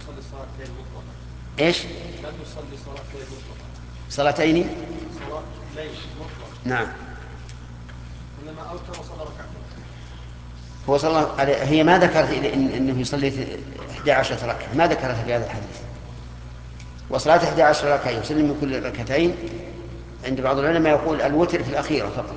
يصلي صلاة ليل مطلقة. إيش؟ لم يصلي صلاة ليل مطلقة. صلاتين. صلاة ليل مطلقة. نعم. إنما أوتر وصلى ركعتين. هو صلى هي ما ذكرت إنه يصلي 11 ركعة، ما ذكرتها في هذا الحديث. وصلاة 11 ركعة يسلم من كل ركعتين عند بعض العلماء يقول الوتر في الأخيرة فقط،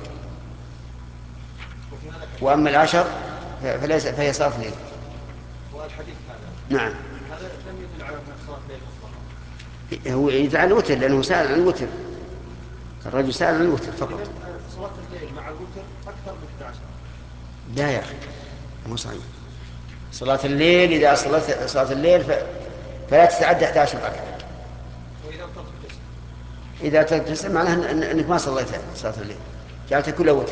وأما العشر فهي صلاة الليل. والحديث هذا نعم. هذا لم يدل على أنها صلاة ليل مطلقة. هو يدعى الوتر لأنه سأل عن الوتر، الرجل سأل عن الوتر فقط. صلاة الليل مع الوتر أكثر من 11. لا يا أخي مو صحيح. صلاة الليل إذا صلت صلاة الليل فلا تتعدى 11 ركعة. وإذا أوترت بتسع. إذا تسمع معناها أنك ما صليت صلاة الليل، جعلتها كلها وتر.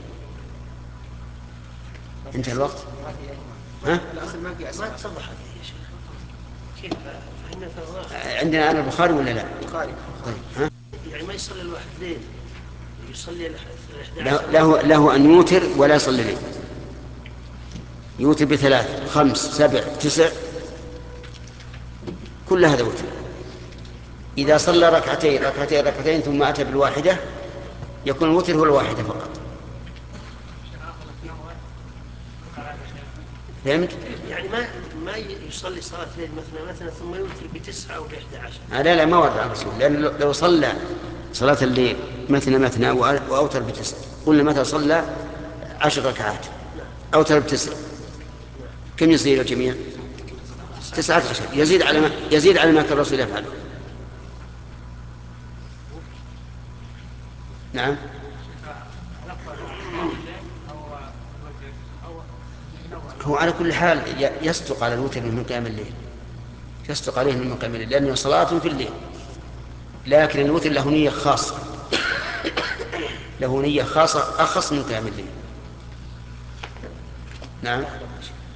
انتهى الوقت. ها؟ الأصل ما تصلح هذه يا شيخ. كيف فهمنا في الظاهر؟ عندنا أنا البخاري ولا لا؟ البخاري. طيب. ها؟ يعني ما يصلي الواحد ليل، يصلي ال 11. له أن يوتر ولا يصلي ليل، يوتر بثلاث 5 7 9 كل هذا وتر. إذا صلى ركعتين ثم أتى بالواحدة يكون الوتر هو الواحدة فقط. فهمت؟ يعني ما يصلي صلاة الليل مثلا ثم يوتر بتسعة أو ب11. لا ما ورد على الرسول، لأن لو صلى صلاة الليل مثنى وأوتر بتسع، قلنا متى صلى 10 ركعات أوتر بتسع، كم يصير الجميع؟ 19. يزيد على ما كان الرسول يفعله. نعم. هو على كل حال يصدق على الوتر من قيام الليل، يصدق عليه من قيام الليل لأنه صلاة في الليل، لكن الوتر له نية خاصة، له نية خاصة أخص من قيام الليل. نعم.